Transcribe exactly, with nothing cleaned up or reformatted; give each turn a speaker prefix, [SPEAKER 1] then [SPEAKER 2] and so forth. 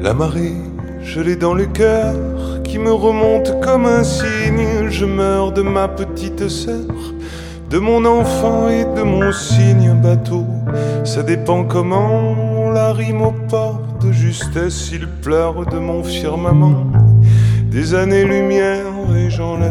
[SPEAKER 1] La marée, je l'ai dans le cœur, qui me remonte comme un cygne. Je meurs de ma petite sœur, de mon enfant et de mon cygne. Bateau, ça dépend comment on la rime au port de justesse. Il pleure de mon firmament des années-lumière et j'enlève